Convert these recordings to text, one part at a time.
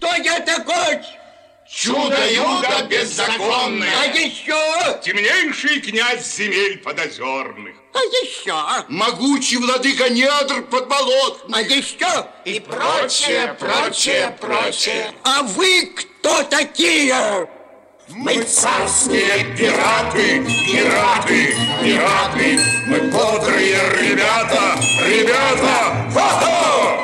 Кто я такой? Чудо-юдо беззаконное. А еще? Темнейший князь земель подозерных. А еще? Могучий владыка недр подболотных. А еще? И прочее, прочее, прочее. А вы кто такие? Мы царские пираты, пираты, пираты. Мы бодрые ребята, ребята. Хо-хо!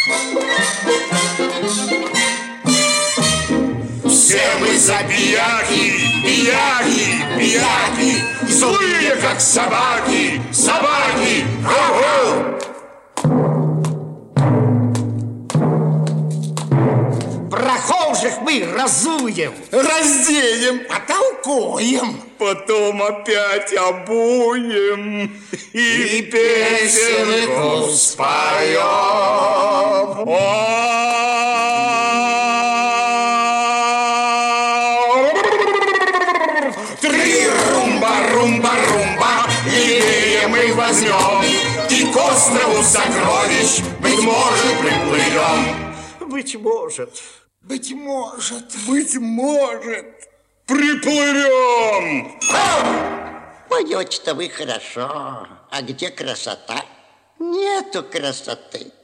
Все мы забияки, бияки, бияки, злые, как собаки, собаки. Хо-хо! Прохожих мы разуем, Разденем, потолкуем. Потом опять обуем и песенку споем. Три румба-румба-румба, левее мы возьмем, и к острову сокровищ, быть может, приплывем. Быть может. Быть может. быть может, приплывем. Поете-то вы хорошо. А где красота? Нету красоты.